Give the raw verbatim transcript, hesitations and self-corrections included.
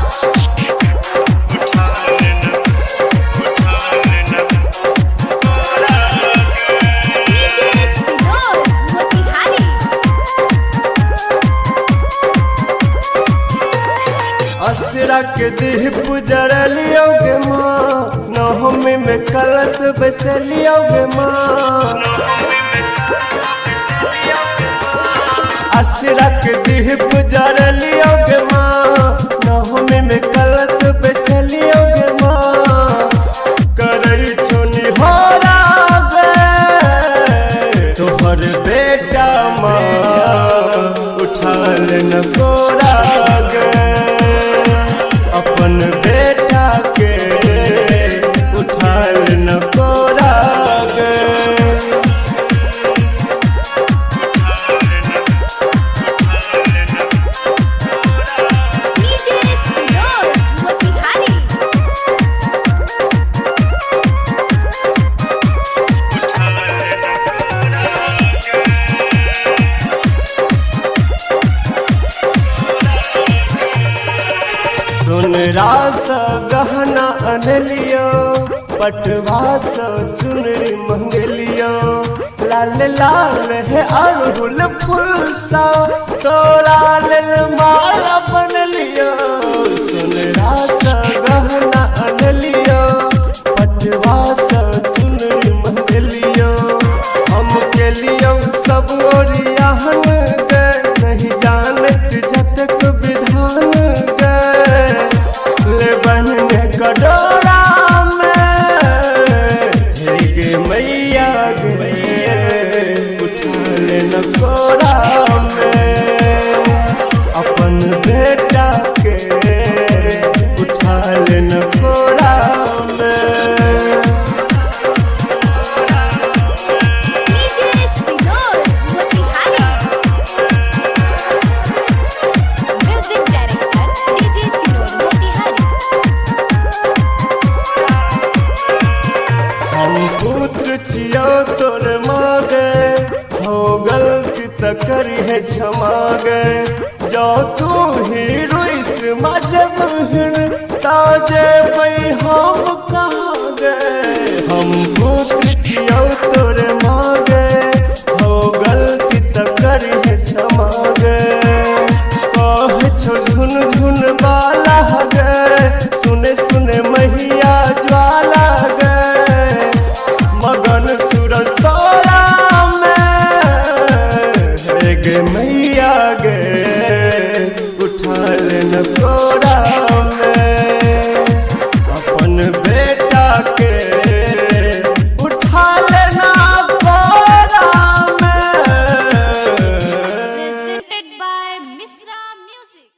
असरा के दीप जरलियोगे माँ, नवमी में कलश बसलियोगे माँ। असरा के दीप जरलियोगे माँ, नवमी में कलश बसलियोगे माँ। करई छोनी हो रागे तोहर बेटा माँ, उठा लेना कोरा अपन बेटा के, उठा लेना कोरा गे। सुनरास गहना अनलियो, पटवास चुनरी मंगलियो। लाल लाल है अड़हुल फूल सा, तोरा लेल माला बनलियो। सुनरास गहना अनलियो, पटवास चुनरी मंगलियो। हम के लियो सब ओरियाहन गे, नहीं जानत जतक विधान गे। ले बनने कटोरा में गे मैया गे, उठा लेना कोरा में अपन बेटा के, उठा लेना कोरा में। पुत्र चियो तोर मागे, हो गलती त करी है क्षमा गे। जो तू ही रुइस मजब ताजे पई हम कहाँ गे। हम पुत्र चियो तोर मागे, हो गलती त करी है क्षमा गे। कह छो झुन झुन बाला गे, सुने सुने मैया ज्वाला गे। मगन सूरज तोरा में गे मैया गे, उठा लेना।